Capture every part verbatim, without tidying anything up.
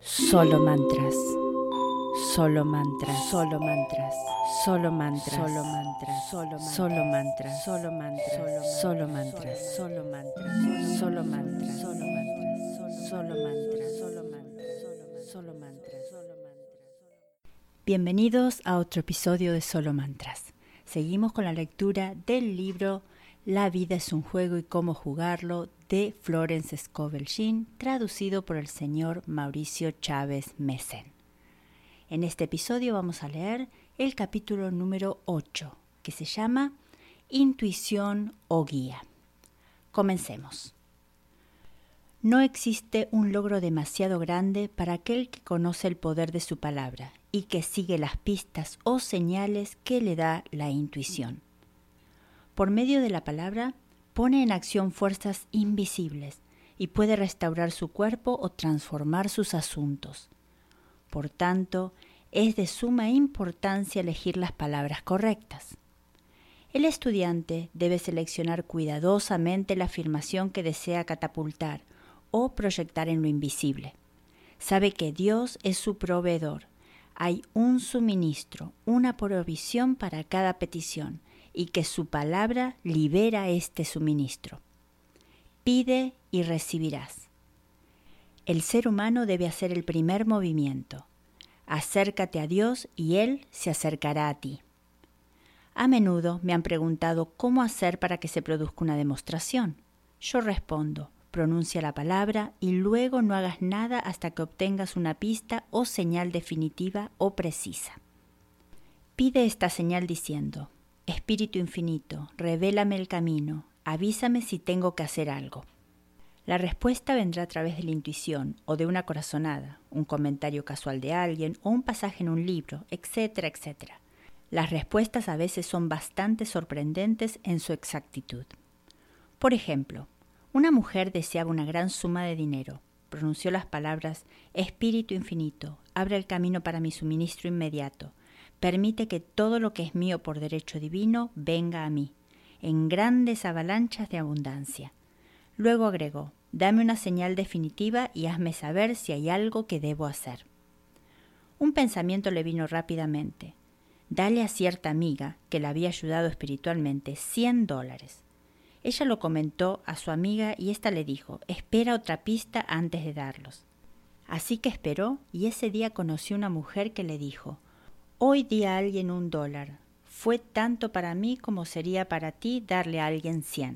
Solo mantras, solo mantras, solo mantras, solo mantras, solo mantras, solo mantras, solo mantras, solo mantras, solo mantras, solo mantras, solo mantras, solo mantras, solo mantras, solo mantras. Bienvenidos a otro episodio de Solo Mantras. Seguimos con la lectura del libro La vida es un juego y cómo jugarlo de Florence Scovel Shinn, traducido por el señor Mauricio Chávez Messen. En este episodio vamos a leer el capítulo número ocho, que se llama Intuición o Guía. Comencemos. No existe un logro demasiado grande para aquel que conoce el poder de su palabra y que sigue las pistas o señales que le da la intuición. Por medio de la palabra, pone en acción fuerzas invisibles y puede restaurar su cuerpo o transformar sus asuntos. Por tanto, es de suma importancia elegir las palabras correctas. El estudiante debe seleccionar cuidadosamente la afirmación que desea catapultar o proyectar en lo invisible. Sabe que Dios es su proveedor. Hay un suministro, una provisión para cada petición, y que su palabra libera este suministro. Pide y recibirás. El ser humano debe hacer el primer movimiento. Acércate a Dios y Él se acercará a ti. A menudo me han preguntado cómo hacer para que se produzca una demostración. Yo respondo, pronuncia la palabra y luego no hagas nada hasta que obtengas una pista o señal definitiva o precisa. Pide esta señal diciendo: Espíritu infinito, revélame el camino, avísame si tengo que hacer algo. La respuesta vendrá a través de la intuición o de una corazonada, un comentario casual de alguien o un pasaje en un libro, etcétera, etcétera. Las respuestas a veces son bastante sorprendentes en su exactitud. Por ejemplo, una mujer deseaba una gran suma de dinero. Pronunció las palabras: Espíritu infinito, abre el camino para mi suministro inmediato. Permite que todo lo que es mío por derecho divino venga a mí, en grandes avalanchas de abundancia. Luego agregó: dame una señal definitiva y hazme saber si hay algo que debo hacer. Un pensamiento le vino rápidamente. Dale a cierta amiga, que la había ayudado espiritualmente, cien dólares. Ella lo comentó a su amiga y ésta le dijo: espera otra pista antes de darlos. Así que esperó y ese día conoció una mujer que le dijo: hoy di a alguien un dólar. Fue tanto para mí como sería para ti darle a alguien cien.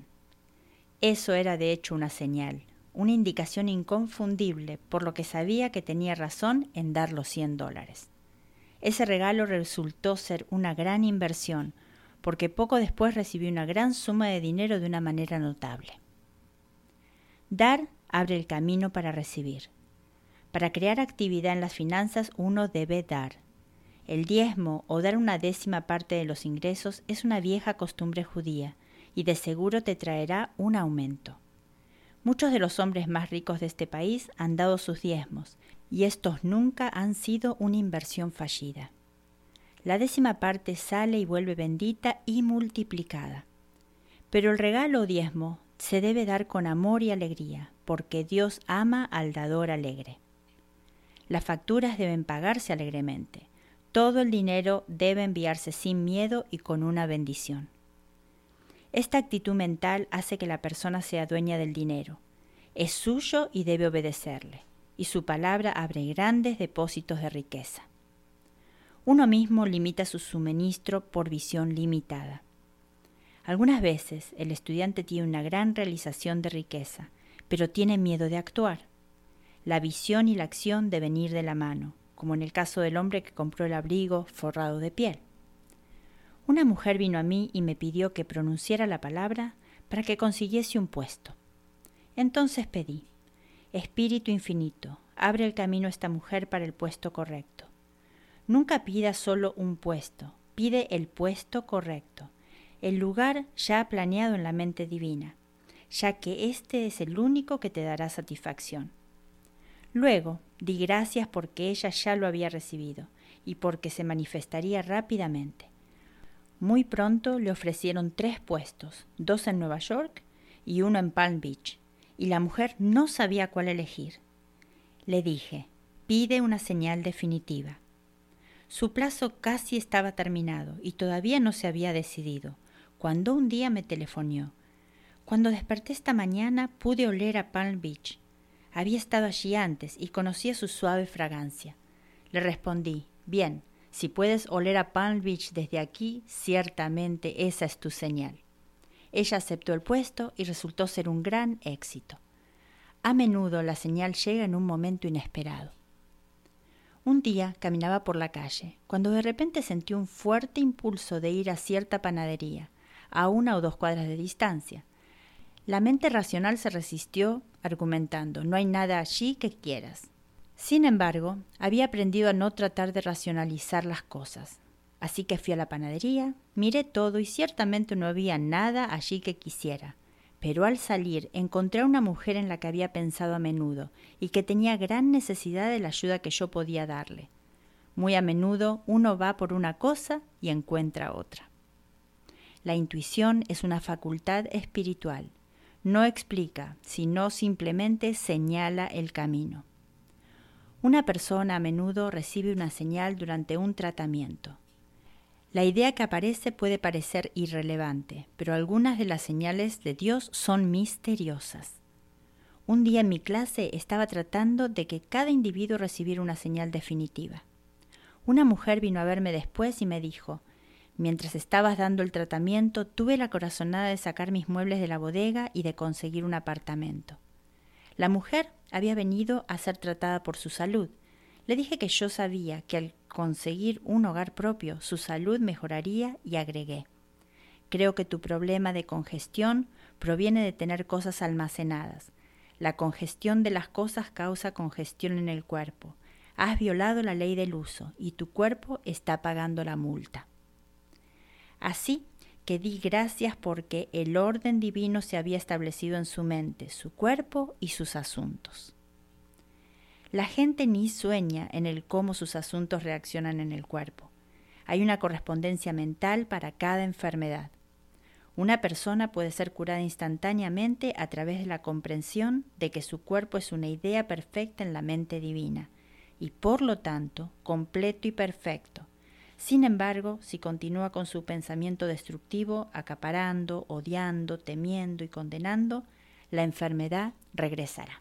Eso era de hecho una señal, una indicación inconfundible, por lo que sabía que tenía razón en dar los cien dólares. Ese regalo resultó ser una gran inversión, porque poco después recibió una gran suma de dinero de una manera notable. Dar abre el camino para recibir. Para crear actividad en las finanzas uno debe dar. El diezmo o dar una décima parte de los ingresos es una vieja costumbre judía y de seguro te traerá un aumento. Muchos de los hombres más ricos de este país han dado sus diezmos y estos nunca han sido una inversión fallida. La décima parte sale y vuelve bendita y multiplicada. Pero el regalo o diezmo se debe dar con amor y alegría, porque Dios ama al dador alegre. Las facturas deben pagarse alegremente. Todo el dinero debe enviarse sin miedo y con una bendición. Esta actitud mental hace que la persona sea dueña del dinero. Es suyo y debe obedecerle, y su palabra abre grandes depósitos de riqueza. Uno mismo limita su suministro por visión limitada. Algunas veces el estudiante tiene una gran realización de riqueza, pero tiene miedo de actuar. La visión y la acción deben ir de la mano, como en el caso del hombre que compró el abrigo forrado de piel. Una mujer vino a mí y me pidió que pronunciara la palabra para que consiguiese un puesto. Entonces pedí: Espíritu infinito, abre el camino a esta mujer para el puesto correcto. Nunca pida solo un puesto, pide el puesto correcto, el lugar ya planeado en la mente divina, ya que este es el único que te dará satisfacción. Luego, di gracias porque ella ya lo había recibido y porque se manifestaría rápidamente. Muy pronto le ofrecieron tres puestos, dos en Nueva York y uno en Palm Beach, y la mujer no sabía cuál elegir. Le dije: Pide una señal definitiva. Su plazo casi estaba terminado y todavía no se había decidido, cuando un día me telefonó. Cuando desperté esta mañana pude oler a Palm Beach. Había estado allí antes y conocía su suave fragancia. Le respondí, bien, si puedes oler a Palm Beach desde aquí, ciertamente esa es tu señal. Ella aceptó el puesto y resultó ser un gran éxito. A menudo la señal llega en un momento inesperado. Un día caminaba por la calle, cuando de repente sentí un fuerte impulso de ir a cierta panadería, a una o dos cuadras de distancia. La mente racional se resistió, argumentando, no hay nada allí que quieras. Sin embargo, había aprendido a no tratar de racionalizar las cosas. Así que fui a la panadería, miré todo y ciertamente no había nada allí que quisiera. Pero al salir encontré a una mujer en la que había pensado a menudo y que tenía gran necesidad de la ayuda que yo podía darle. Muy a menudo uno va por una cosa y encuentra otra. La intuición es una facultad espiritual. No explica, sino simplemente señala el camino. Una persona a menudo recibe una señal durante un tratamiento. La idea que aparece puede parecer irrelevante, pero algunas de las señales de Dios son misteriosas. Un día en mi clase estaba tratando de que cada individuo recibiera una señal definitiva. Una mujer vino a verme después y me dijo, mientras estabas dando el tratamiento, tuve la corazonada de sacar mis muebles de la bodega y de conseguir un apartamento. La mujer había venido a ser tratada por su salud. Le dije que yo sabía que al conseguir un hogar propio, su salud mejoraría y agregué. Creo que tu problema de congestión proviene de tener cosas almacenadas. La congestión de las cosas causa congestión en el cuerpo. Has violado la ley del uso y tu cuerpo está pagando la multa. Así que di gracias porque el orden divino se había establecido en su mente, su cuerpo y sus asuntos. La gente ni sueña en el cómo sus asuntos reaccionan en el cuerpo. Hay una correspondencia mental para cada enfermedad. Una persona puede ser curada instantáneamente a través de la comprensión de que su cuerpo es una idea perfecta en la mente divina y, por lo tanto, completo y perfecto. Sin embargo, si continúa con su pensamiento destructivo, acaparando, odiando, temiendo y condenando, la enfermedad regresará.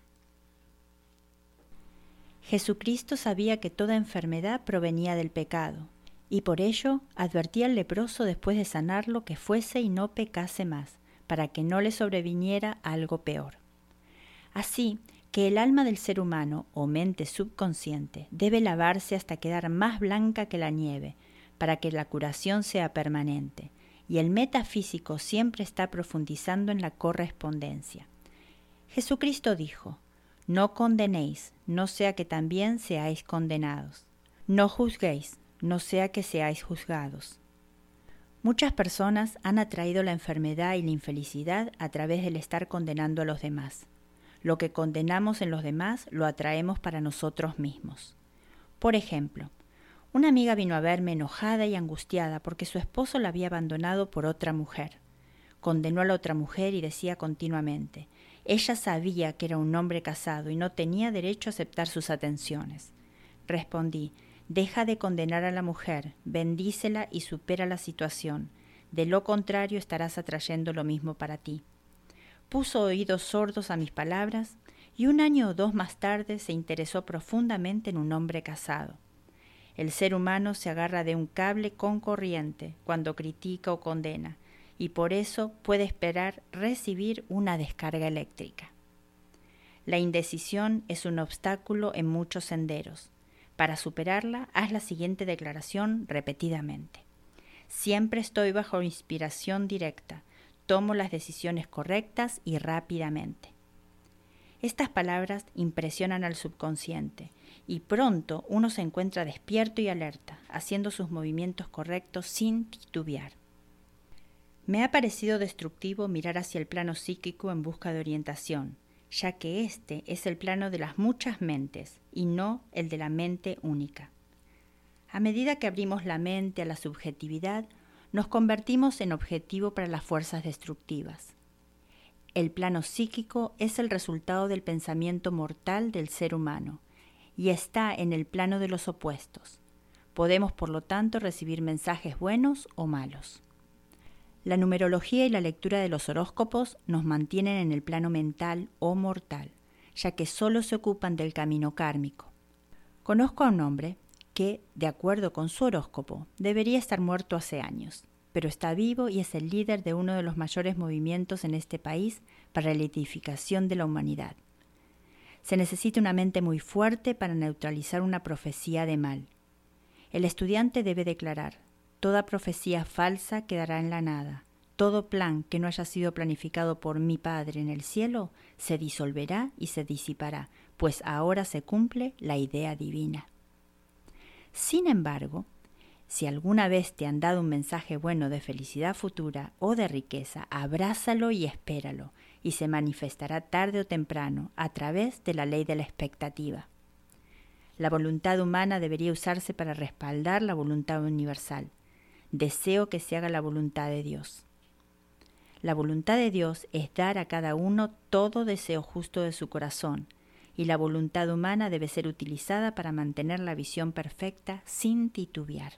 Jesucristo sabía que toda enfermedad provenía del pecado, y por ello advertía al leproso después de sanarlo que fuese y no pecase más, para que no le sobreviniera algo peor. Así que el alma del ser humano, o mente subconsciente, debe lavarse hasta quedar más blanca que la nieve, para que la curación sea permanente, y el metafísico siempre está profundizando en la correspondencia. Jesucristo dijo, no condenéis, no sea que también seáis condenados. No juzguéis, no sea que seáis juzgados. Muchas personas han atraído la enfermedad y la infelicidad a través del estar condenando a los demás. Lo que condenamos en los demás lo atraemos para nosotros mismos. Por ejemplo, una amiga vino a verme enojada y angustiada porque su esposo la había abandonado por otra mujer. Condenó a la otra mujer y decía continuamente, ella sabía que era un hombre casado y no tenía derecho a aceptar sus atenciones. Respondí, deja de condenar a la mujer, bendícela y supera la situación. De lo contrario estarás atrayendo lo mismo para ti. Puso oídos sordos a mis palabras y un año o dos más tarde se interesó profundamente en un hombre casado. El ser humano se agarra de un cable con corriente cuando critica o condena, y por eso puede esperar recibir una descarga eléctrica. La indecisión es un obstáculo en muchos senderos. Para superarla, haz la siguiente declaración repetidamente. Siempre estoy bajo inspiración directa. Tomo las decisiones correctas y rápidamente. Estas palabras impresionan al subconsciente y pronto uno se encuentra despierto y alerta, haciendo sus movimientos correctos sin titubear. Me ha parecido destructivo mirar hacia el plano psíquico en busca de orientación, ya que este es el plano de las muchas mentes y no el de la mente única. A medida que abrimos la mente a la subjetividad, nos convertimos en objetivo para las fuerzas destructivas. El plano psíquico es el resultado del pensamiento mortal del ser humano, y está en el plano de los opuestos. Podemos, por lo tanto, recibir mensajes buenos o malos. La numerología y la lectura de los horóscopos nos mantienen en el plano mental o mortal, ya que solo se ocupan del camino kármico. Conozco a un hombre que, de acuerdo con su horóscopo, debería estar muerto hace años, pero está vivo y es el líder de uno de los mayores movimientos en este país para la edificación de la humanidad. Se necesita una mente muy fuerte para neutralizar una profecía de mal. El estudiante debe declarar: toda profecía falsa quedará en la nada. Todo plan que no haya sido planificado por mi Padre en el cielo se disolverá y se disipará, pues ahora se cumple la idea divina. Sin embargo, si alguna vez te han dado un mensaje bueno de felicidad futura o de riqueza, abrázalo y espéralo, y se manifestará tarde o temprano a través de la ley de la expectativa. La voluntad humana debería usarse para respaldar la voluntad universal. Deseo que se haga la voluntad de Dios. La voluntad de Dios es dar a cada uno todo deseo justo de su corazón, y la voluntad humana debe ser utilizada para mantener la visión perfecta sin titubear.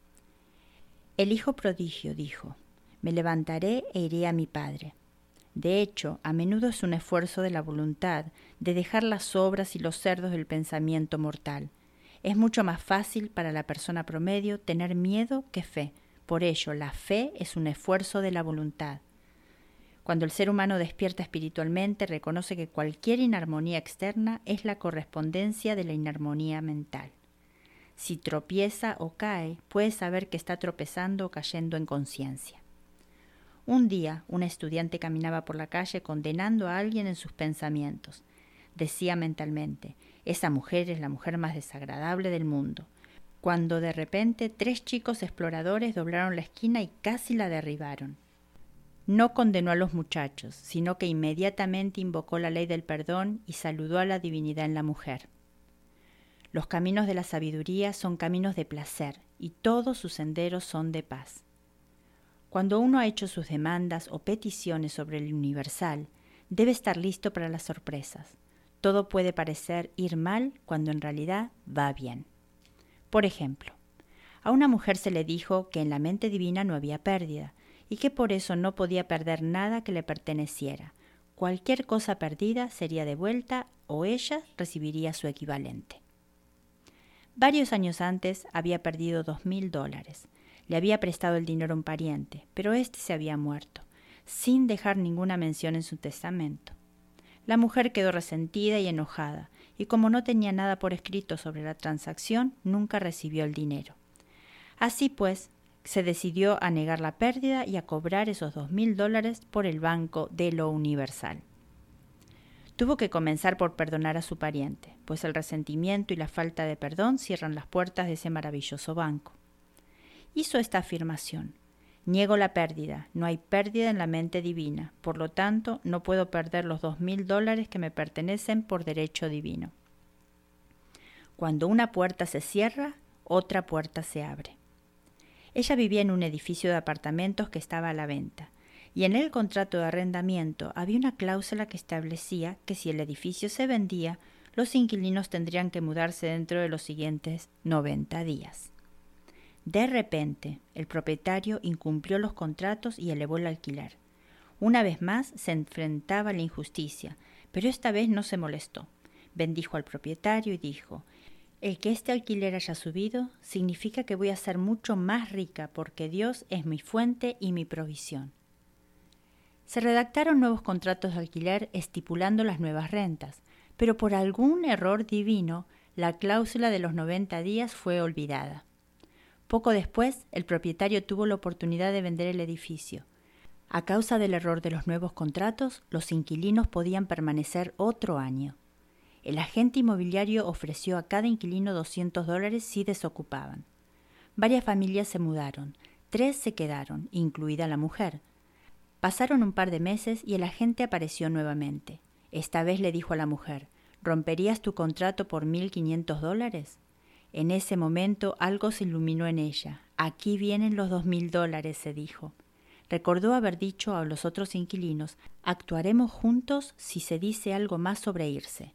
El hijo prodigio dijo: me levantaré e iré a mi padre. De hecho, a menudo es un esfuerzo de la voluntad de dejar las obras y los cerdos del pensamiento mortal. Es mucho más fácil para la persona promedio tener miedo que fe. Por ello, la fe es un esfuerzo de la voluntad. Cuando el ser humano despierta espiritualmente, reconoce que cualquier inarmonía externa es la correspondencia de la inarmonía mental. Si tropieza o cae, puede saber que está tropezando o cayendo en conciencia. Un día, un estudiante caminaba por la calle condenando a alguien en sus pensamientos. Decía mentalmente: esa mujer es la mujer más desagradable del mundo. Cuando de repente tres chicos exploradores doblaron la esquina y casi la derribaron. No condenó a los muchachos, sino que inmediatamente invocó la ley del perdón y saludó a la divinidad en la mujer. Los caminos de la sabiduría son caminos de placer y todos sus senderos son de paz. Cuando uno ha hecho sus demandas o peticiones sobre el universal, debe estar listo para las sorpresas. Todo puede parecer ir mal cuando en realidad va bien. Por ejemplo, a una mujer se le dijo que en la mente divina no había pérdida y que por eso no podía perder nada que le perteneciera. Cualquier cosa perdida sería devuelta o ella recibiría su equivalente. Varios años antes había perdido dos mil dólares. Le había prestado el dinero a un pariente, pero éste se había muerto, sin dejar ninguna mención en su testamento. La mujer quedó resentida y enojada, y como no tenía nada por escrito sobre la transacción, nunca recibió el dinero. Así pues, se decidió a negar la pérdida y a cobrar esos dos mil dólares por el banco de lo universal. Tuvo que comenzar por perdonar a su pariente, pues el resentimiento y la falta de perdón cierran las puertas de ese maravilloso banco. Hizo esta afirmación: niego la pérdida, no hay pérdida en la mente divina, por lo tanto no puedo perder los dos mil dólares que me pertenecen por derecho divino. Cuando una puerta se cierra, otra puerta se abre. Ella vivía en un edificio de apartamentos que estaba a la venta, y en el contrato de arrendamiento había una cláusula que establecía que si el edificio se vendía, los inquilinos tendrían que mudarse dentro de los siguientes noventa días. De repente, el propietario incumplió los contratos y elevó el alquiler. Una vez más se enfrentaba a la injusticia, pero esta vez no se molestó. Bendijo al propietario y dijo: el que este alquiler haya subido significa que voy a ser mucho más rica porque Dios es mi fuente y mi provisión. Se redactaron nuevos contratos de alquiler estipulando las nuevas rentas, pero por algún error divino, la cláusula de los noventa días fue olvidada. Poco después, el propietario tuvo la oportunidad de vender el edificio. A causa del error de los nuevos contratos, los inquilinos podían permanecer otro año. El agente inmobiliario ofreció a cada inquilino doscientos dólares si desocupaban. Varias familias se mudaron, tres se quedaron, incluida la mujer. Pasaron un par de meses y el agente apareció nuevamente. Esta vez le dijo a la mujer: ¿romperías tu contrato por mil quinientos dólares? En ese momento algo se iluminó en ella. Aquí vienen los dos mil dólares, se dijo. Recordó haber dicho a los otros inquilinos: actuaremos juntos si se dice algo más sobre irse.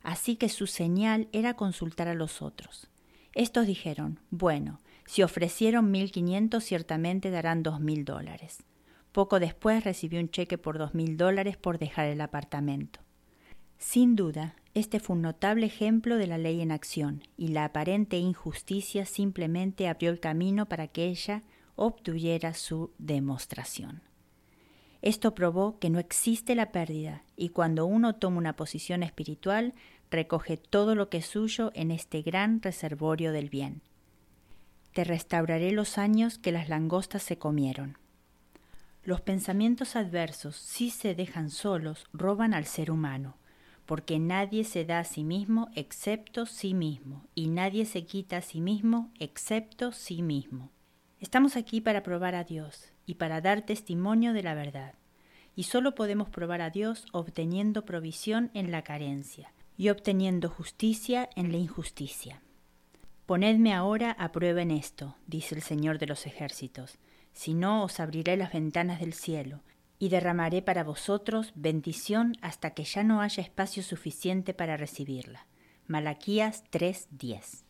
Así que su señal era consultar a los otros. Estos dijeron, bueno, si ofrecieron mil quinientos, ciertamente darán dos mil dólares. Poco después recibió un cheque por dos mil dólares por dejar el apartamento. Sin duda, este fue un notable ejemplo de la ley en acción, y la aparente injusticia simplemente abrió el camino para que ella obtuviera su demostración. Esto probó que no existe la pérdida, y cuando uno toma una posición espiritual, recoge todo lo que es suyo en este gran reservorio del bien. Te restauraré los años que las langostas se comieron. Los pensamientos adversos, si se dejan solos, roban al ser humano, porque nadie se da a sí mismo excepto sí mismo, y nadie se quita a sí mismo excepto sí mismo. Estamos aquí para probar a Dios y para dar testimonio de la verdad, y solo podemos probar a Dios obteniendo provisión en la carencia y obteniendo justicia en la injusticia. Ponedme ahora a prueba en esto, dice el Señor de los ejércitos, si no os abriré las ventanas del cielo, y derramaré para vosotros bendición hasta que ya no haya espacio suficiente para recibirla. Malaquías tres diez.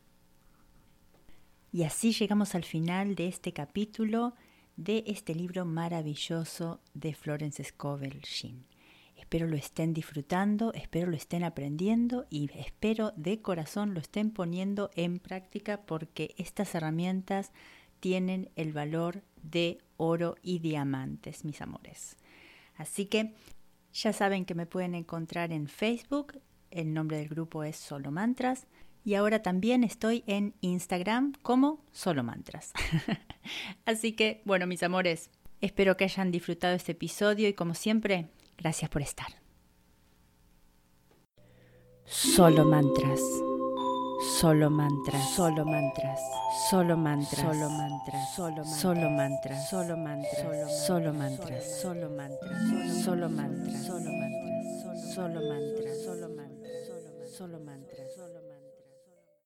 Y así llegamos al final de este capítulo de este libro maravilloso de Florence Scovel Shinn. Espero lo estén disfrutando, espero lo estén aprendiendo y espero de corazón lo estén poniendo en práctica, porque estas herramientas tienen el valor de oro y diamantes, mis amores. Así que ya saben que me pueden encontrar en Facebook, el nombre del grupo es Solo Mantras, y ahora también estoy en Instagram como Solo Mantras. Así que, bueno, mis amores, espero que hayan disfrutado este episodio y como siempre, gracias por estar. Solo Mantras. Solo mantras, solo mantras, solo mantras, solo mantras, solo mantras, solo mantras, solo mantras, solo mantras, solo mantras, solo mantras, solo mantras, solo mantras, solo mantras, solo mantras.